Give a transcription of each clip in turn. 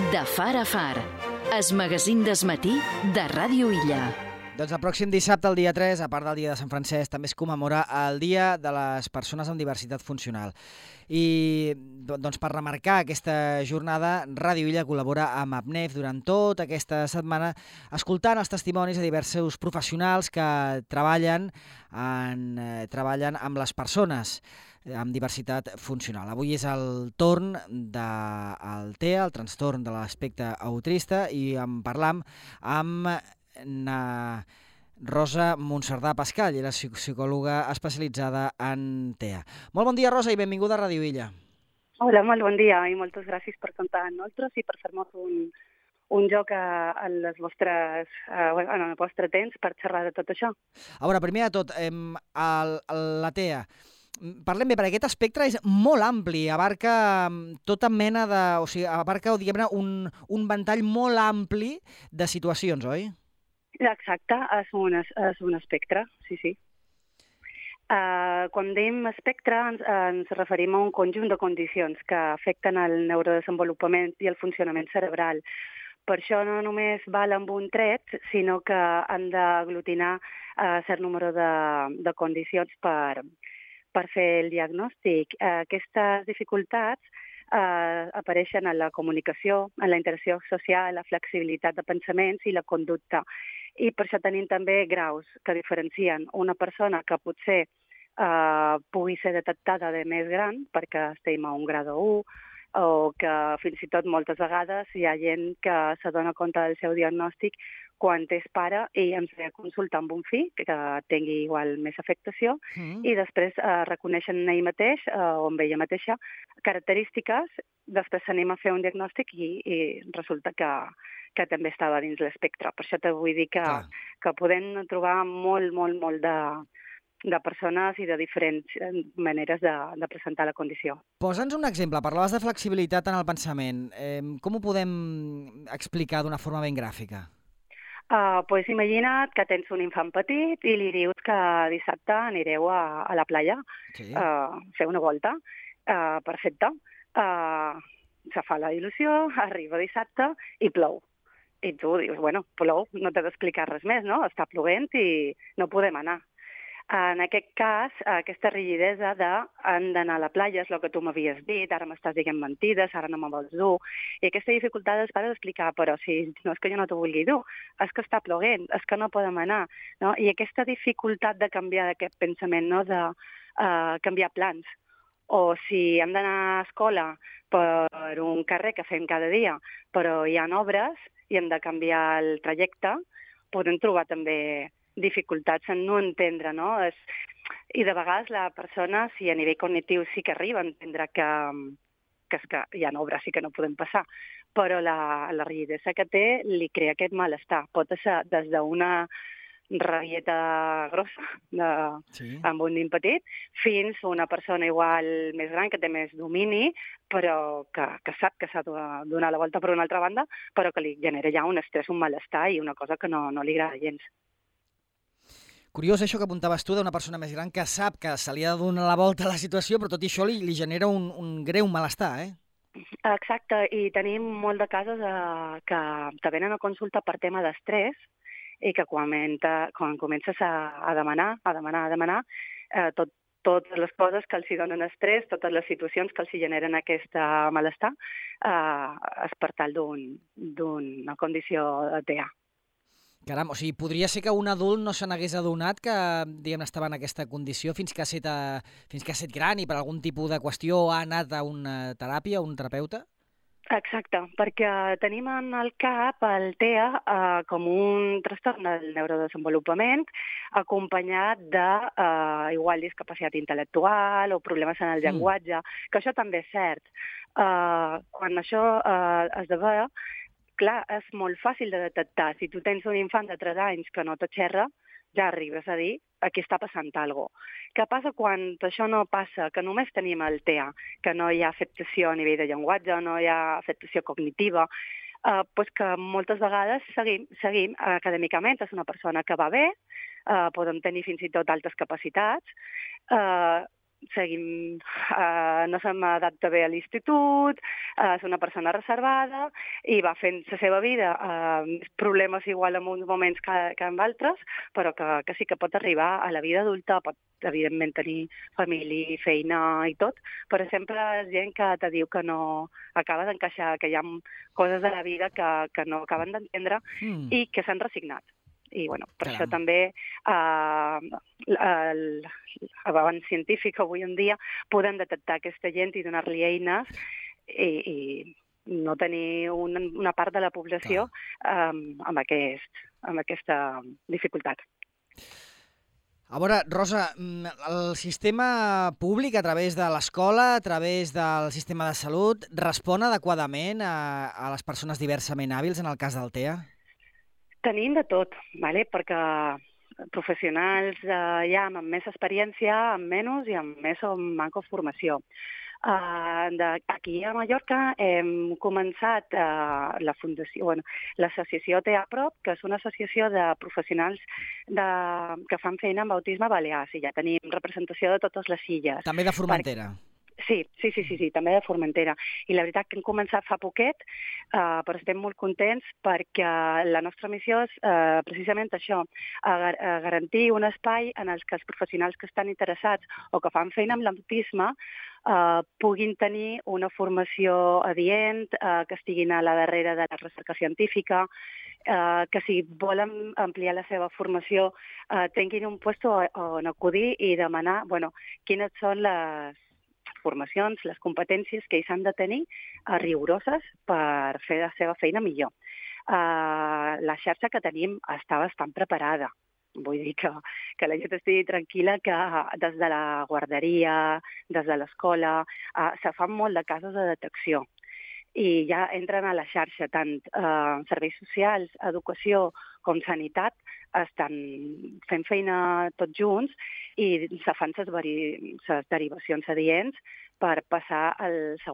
De far a far, es magazín d'esmatí de Ràdio Illa. Doncs el pròxim dissabte, el dia 3, a part del dia de Sant Francesc, també es commemora el Dia de les Persones amb Diversitat Funcional. I doncs, per remarcar aquesta jornada, Ràdio Illa col·labora amb APNEF durant tota aquesta setmana, escoltant els testimonis de diversos professionals que treballen amb les persones amb diversitat funcional. Avui és el torn del TEA, el trastorn de l'espectre autista, i en parlam amb Rosa Monserdà Pascal, i era psicòloga especialitzada en TEA. Molt bon dia, Rosa, i benvinguda a Ràdio Illa. Hola, molt bon dia, i moltes gràcies per comptar amb nosaltres i per fer-nos un joc en el vostre temps per xerrar de tot això. A veure, primer de tot, la TEA, parlem bé, perquè aquest espectre és molt ampli, abarca tota mena de... O sigui, abarca, diguem-ne, un ventall molt ampli de situacions, oi? Exacte, és un espectre, sí. Quan diem espectre ens referim a un conjunt de condicions que afecten el neurodesenvolupament i el funcionament cerebral. Per això no només val amb un tret, sinó que han d'aglutinar cert número de condicions per fer el diagnòstic. Aquestes dificultats apareixen en la comunicació, en la interacció social, la flexibilitat de pensaments i la conducta. I per això tenim també graus que diferencien una persona que potser pugui ser detectada de més gran, perquè estem a un grau 1, o que fins i tot moltes vegades hi ha gent que s'adona compte del seu diagnòstic quan és pare i ens ve a consultar amb un fill que tingui igual més afectació i després reconeixen en ell mateix o amb ella mateixa característiques, després s'anem a fer un diagnòstic i resulta que també estava dins l'espectre. Per això te vull dir que podem trobar molt de persones i de diferents maneres de presentar la condició. Posa'ns un exemple. Parlaves de flexibilitat en el pensament. Com ho podem explicar d'una forma ben gràfica? Pues imagina't que tens un infant petit i li dius que dissabte anireu a la platja a fer una volta. Perfecte. Se fa la il·lusió, arriba dissabte i plou. I tu dius, bueno, plou, no t'he d'explicar res més, no? Està plovent i no podem anar. En aquest cas, aquesta rigidesa han d'anar a la platja, és el que tu m'havies dit, ara m'estàs dient mentides, ara no me vols dur. I aquesta dificultat es va d'explicar, però si no és que jo no t'ho vulgui dur, és que està plovent, és que no podem anar. No? I aquesta dificultat de canviar aquest pensament, no? De canviar plans. O si hem d'anar a escola per un carrer que fem cada dia, però hi ha obres i hem de canviar el trajecte, podem trobar també dificultats en no entendre, no? I de vegades la persona, si a nivell cognitiu sí que arriba a entendre que hi ha obres i que no podem passar, però la rigidesa que té li crea aquest malestar. Pot ser des d'una rabieta grossa amb un nen petit fins a una persona igual més gran que té més domini, però que sap que s'ha de donar la volta per una altra banda, però que li genera ja un estrès, un malestar i una cosa que no li agrada gens. Curiós això que apuntaves tu d'una persona més gran que sap que se li ha de donar la volta a la situació, però tot i això li genera un greu malestar, Exacte, i tenim molt de casos que venen a consulta per tema d'estrès i que quan comences a demanar totes les coses que els donen estrès, totes les situacions que els generen aquest malestar, és per tal d'una condició de TEA. Caram, o sigui, podria ser que un adult no se n'hagués adonat que, diguem, estava en aquesta condició fins que ha estat gran i per algun tipus de qüestió ha anat a una teràpia, a un terapeuta? Exacte, perquè tenim en el cap el TEA com un trastorn del neurodesenvolupament acompanyat igual discapacitat intel·lectual o problemes en el llenguatge, que això també és cert. Quan això esdevé, clar, és molt fàcil de detectar. Si tu tens un infant de 3 anys que no te xerra, ja arribes a dir aquí està passant alguna cosa. Què passa quan això no passa, que només tenim el TEA, que no hi ha afectació a nivell de llenguatge, no hi ha afectació cognitiva? Pues que moltes vegades seguim acadèmicament, és una persona que va bé, podem tenir fins i tot altes capacitats, no se m'adapta bé a l'institut, és una persona reservada i va fent la seva vida, problemes igual en uns moments que en altres, però que sí que pot arribar a la vida adulta, pot evidentment tenir família, feina i tot, però sempre és gent que te diu que no acaba d'encaixar, que hi ha coses de la vida que no acaben d'entendre i que s'han resignat. I bueno, per això també l'avanç científic avui en dia podem detectar aquesta gent i donar-li eines i no tenir una part de la població amb aquesta dificultat. A veure, Rosa, el sistema públic, a través de l'escola, a través del sistema de salut, respon adequadament a les persones diversament hàbils en el cas del TEA? Tenim de tot, perquè professionals ja amb més experiència, amb menys i amb més o manco formació. Aquí a Mallorca hem començat l'associació TEA Prop, que és una associació de professionals que fan feina amb autisme a Balears, i ja tenim representació de totes les illes. També de Formentera. Sí, també de Formentera. I la veritat que hem començat fa poquet, però estem molt contents perquè la nostra missió és precisament això, garantir un espai en el que els professionals que estan interessats o que fan feina amb l'autisme puguin tenir una formació adient, que estiguin a la darrere de la recerca científica, que si volen ampliar la seva formació tinguin un lloc on acudir i demanar quines són les formacions, les competències que ells han de tenir rigoroses per fer la seva feina millor. La xarxa que tenim està bastant preparada. Vull dir que la gent estigui tranquil·la que des de la guarderia, des de l'escola, se fan molt de casos de detecció. I ja entren a la xarxa, tant serveis socials, educació com sanitat, estan fent feina tots junts i se fan les derivacions adients per passar a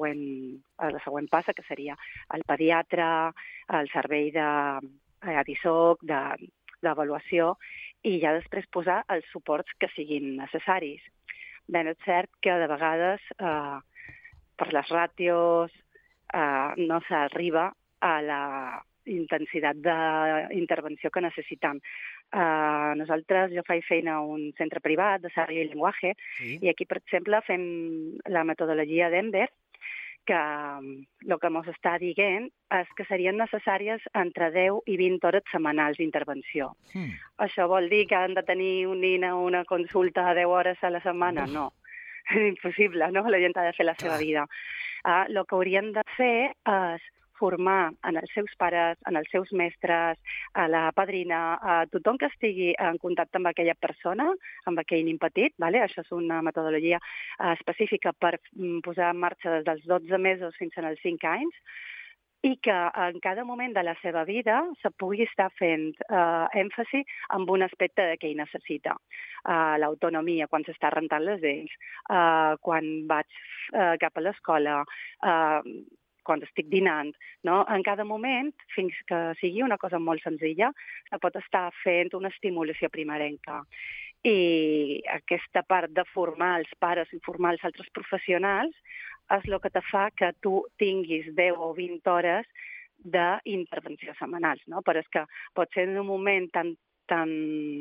la següent passa, que seria el pediatre, el servei d'ADISOC, d'avaluació, i ja després posar els suports que siguin necessaris. Ben, és cert que de vegades per les ràtios no s'arriba a la intensitat d'intervenció que necessitem. Jo faig feina a un centre privat de desarrollo i llenguatge, i aquí, per exemple, fem la metodologia d'Ember, que el que ens està dient és que serien necessàries entre 10 i 20 hores setmanals d'intervenció. Això vol dir que han de tenir una consulta a 10 hores a la setmana? No, és impossible, no? La gent ha de fer la seva vida. El que haurien de fer és formar en els seus pares, en els seus mestres, a la padrina, a tothom que estigui en contacte amb aquella persona, amb aquell nen petit. Això és una metodologia específica per posar en marxa des dels 12 mesos fins als 5 anys, i que en cada moment de la seva vida se pugui estar fent èmfasi en un aspecte que ell necessita. L'autonomia, quan s'està rentant les dents, quan vaig cap a l'escola, quan estic dinant, no? En cada moment, fins que sigui una cosa molt senzilla, se pot estar fent una estimulació primerenca. I aquesta part de formar els pares i formar els altres professionals és el que te fa que tu tinguis 10 o 20 hores d'intervenció setmanals, no? Però és que pot ser en un moment tan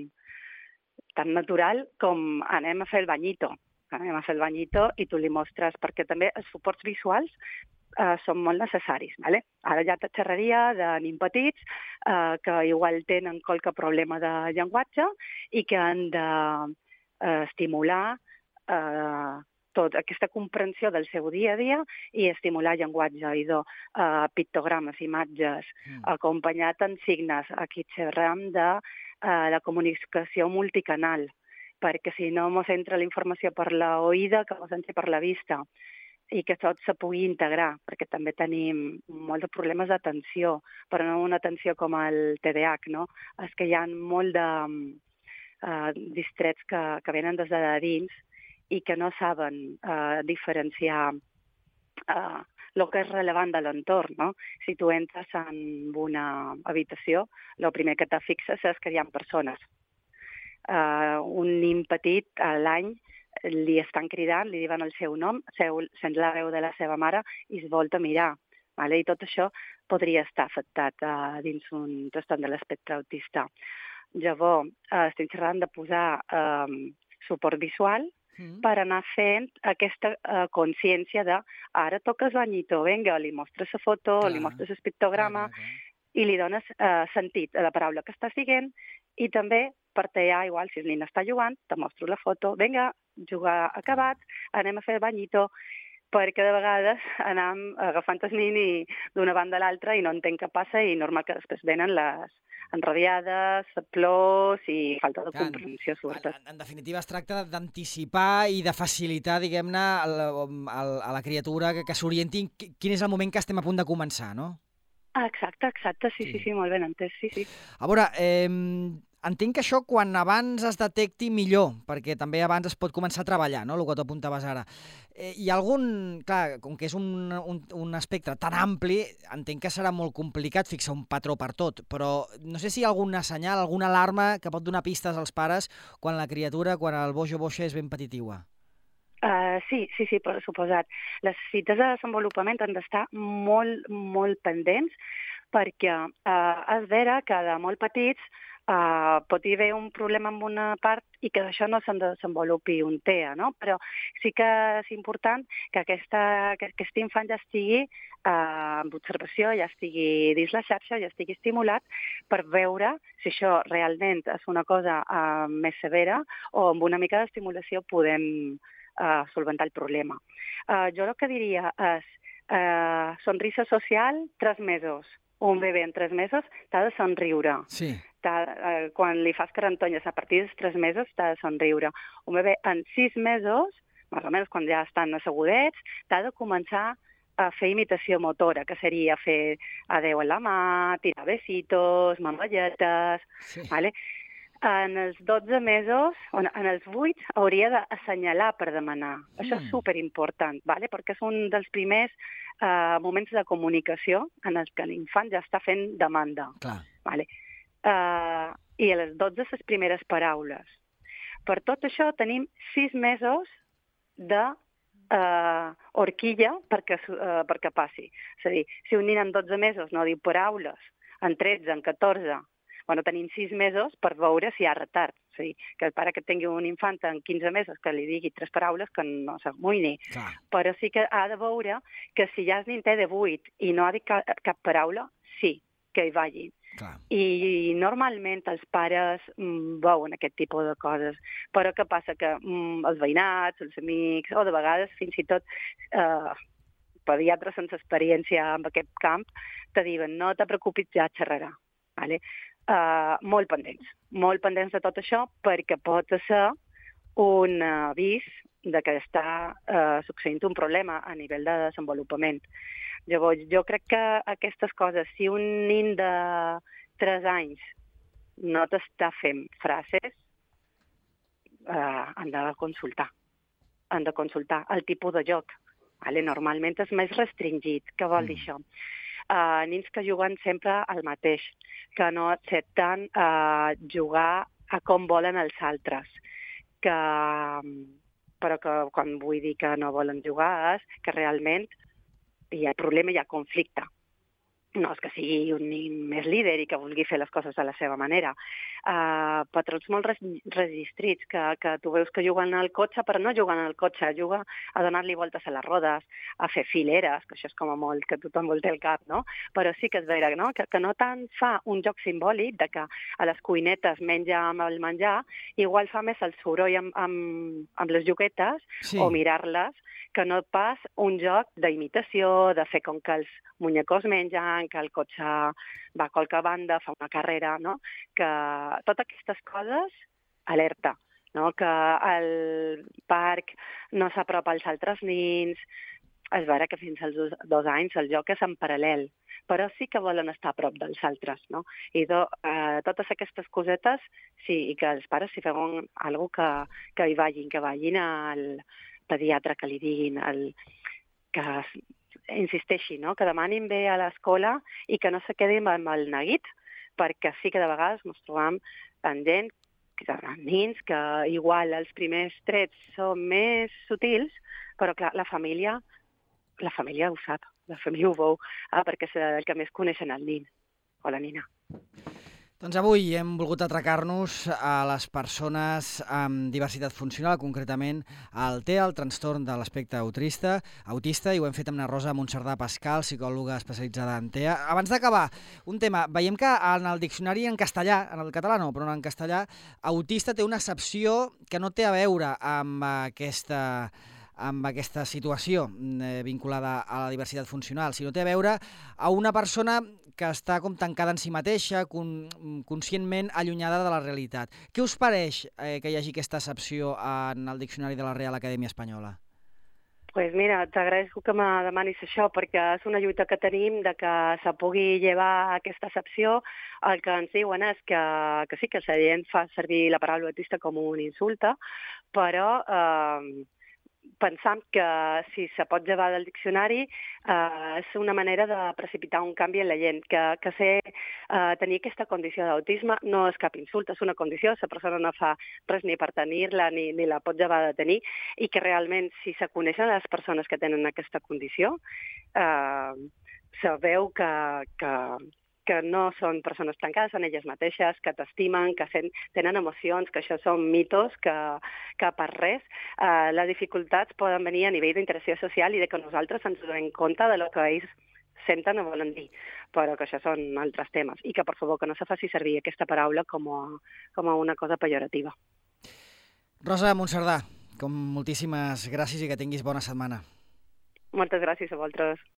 natural com anem a fer el banyito. Anem a fer el banyito i tu li mostres, perquè també els suports visuals són molt necessaris. Ara ja te xerraria de nens petits que igual tenen qualque problema de llenguatge i que han d'estimular tota aquesta comprensió del seu dia a dia i estimular llenguatge, pictogrames, imatges, acompanyat en signes. Aquí xerram de la comunicació multicanal, perquè si no ens entra la informació per l'oïda, que ens entra per la vista, i que tot se pugui integrar, perquè també tenim molts de problemes d'atenció, però no una atenció com el TDAH, no? És que hi ha molt de distrets que venen des de dins i que no saben diferenciar el que és relevant de l'entorn, no? Si tu entres en una habitació, el primer que te fixes és que hi ha persones. Un nen petit a l'any li estan cridant, li diuen el seu nom, sent la veu de la seva mare i es volta a mirar. I tot això podria estar afectat dins un trastorn de l'espectre autista. Llavors, estem xerrant de posar suport visual per anar fent aquesta consciència de ara toques banyito, vinga, li mostres la foto, li mostres el pictograma i li dones sentit a la paraula que estàs dient i també per tallar, igual, si el nen està jugant, te mostro la foto, vinga, jugar acabat, anem a fer banyito, perquè de vegades anem agafant el nen d'una banda a l'altra i no entenc què passa i normal que després venen les enradiades, plors i falta de comprensió, sobretot. En definitiva, es tracta d'anticipar i de facilitar, diguem-ne, a la criatura que s'orienti quin és el moment que estem a punt de començar, no? Exacte, sí, molt ben entès, sí. A veure, entenc que això quan abans es detecti millor, perquè també abans es pot començar a treballar, no?, el que tu apuntaves ara. Hi ha algun... Clar, com que és un espectre tan ampli, entenc que serà molt complicat fixar un patró per tot, però no sé si hi ha alguna senyal, alguna alarma que pot donar pistes als pares quan la criatura, quan el boix o boixa és ben petitiua. Sí, per suposat. Les cites de desenvolupament han d'estar molt, molt pendents perquè és vera que de molt petits pot hi haver un problema en una part i que d'això no se'n desenvolupi un TEA, no? Però sí que és important que aquest infant ja estigui en observació, ja estigui dins la xarxa, ja estigui estimulat per veure si això realment és una cosa més severa o amb una mica d'estimulació podem solventar el problema. Jo el que diria és sonrisa social, 3 mesos. Un bebè en 3 mesos t'ha de somriure. Sí. Quan li fas carantonyes a partir dels 3 mesos t'ha de somriure. Un bebè en 6 mesos, més o menys quan ja estan assegudets, t'ha de començar a fer imitació motora, que seria fer adeu a la mà, tirar besitos, mamballetes, vale? En els 12 mesos, en els 8, hauria d'assenyalar per demanar. Això és superimportant, vale? Perquè és un dels primers moments de comunicació en els que l'infant ja està fent demanda. Clar. Vale? I a les 12 les primeres paraules. Per tot això tenim 6 mesos de horquilla perquè passi. És a dir, si un nen en 12 mesos no diu paraules, en 13, en 14... tenim 6 mesos per veure si hi ha retard. És a dir, que el pare que tingui un infant en 15 mesos que li digui 3 paraules que no s'amoïni. Però sí que ha de veure que si ja el nen té de 8 i no ha dit cap paraula, sí, que hi vagi. I normalment els pares veuen aquest tipus de coses. Però què passa? Que els veïnats, els amics, o de vegades fins i tot pediatres sense experiència en aquest camp, te diuen no te preocupis, ja xerrarà. Vale? Molt pendents de tot això perquè pot ser un avís de que està succeint un problema a nivell de desenvolupament. Llavors, jo crec que aquestes coses, si un nen de 3 anys no t'està fent frases, han de consultar. Han de consultar el tipus de joc. Vale? Normalment és més restringit. Què vol dir això? Nens que juguen sempre al mateix, que no accepten jugar a com volen els altres, però que quan vull dir que no volen jugar és que realment hi ha problema, hi ha conflicte. No és que sigui un nen més líder i que vulgui fer les coses de la seva manera. Patrons molt registrits, que tu veus que juguen al cotxe, però no juguen al cotxe, juguen a donar-li voltes a les rodes, a fer fileres, que això és com a molt que tothom vol té el cap, no? Però sí que és vera, no? Que no tant fa un joc simbòlic de que a les cuinetes menja amb el menjar, igual fa més el soroll amb les juguetes o mirar-les, que no pas un joc d'imitació, de fer com que els muñecos mengen, que el cotxe va a qualque banda, fa una carrera, no? Que totes aquestes coses, alerta, no? Que el parc no s'apropa als altres nens. És vera que fins als 2 anys el joc és en paral·lel, però sí que volen estar a prop dels altres, no? I totes aquestes cosetes, sí, i que els pares si feuen alguna cosa que hi vagin, que vagin al pediatre, que li diguin, que insisteixi, no? Que demanin bé a l'escola i que no se quedin amb el neguit, perquè sí que de vegades ens trobam amb gent hi haurà nins que igual els primers trets són més sutils, però clar, la família ho sap, la família ho veu, perquè és el que més coneixen el nin o la nina. Doncs avui hem volgut atracar-nos a les persones amb diversitat funcional, concretament al TEA, el trastorn de l'espectre autista, i ho hem fet amb la Rosa Monserdà Pascal, psicòloga especialitzada en TEA. Abans d'acabar, un tema. Veiem que en el diccionari en castellà, en el català no, però en castellà, autista té una accepció que no té a veure amb aquesta situació vinculada a la diversitat funcional, sinó té a veure a una persona que està com tancada en si mateixa, conscientment allunyada de la realitat. Què us pareix que hi hagi aquesta accepció en el diccionari de la Real Acadèmia Espanyola? Pues mira, t'agraeixo que me demanis això, perquè és una lluita que tenim de que se pugui llevar aquesta accepció. El que ens diuen és que sí, que la gent fa servir la paraula autista com un insulte, però pensam que si se pot llevar del diccionari és una manera de precipitar un canvi en la gent, que tenir aquesta condició d'autisme no és cap insult, és una condició, la persona no fa res ni per tenir-la ni la pot llevar de tenir, i que realment si se coneixen les persones que tenen aquesta condició, se veu que no són persones tancades, són elles mateixes, que t'estimen, que tenen emocions, que això són mitos, que per res les dificultats poden venir a nivell d'interacció social i de que nosaltres ens donem compte de lo que ells senten o volen dir, però que això són altres temes, i que per favor que no se faci servir aquesta paraula com a una cosa pejorativa. Rosa Monserdà, moltíssimes gràcies i que tinguis bona setmana. Moltes gràcies a vosaltres.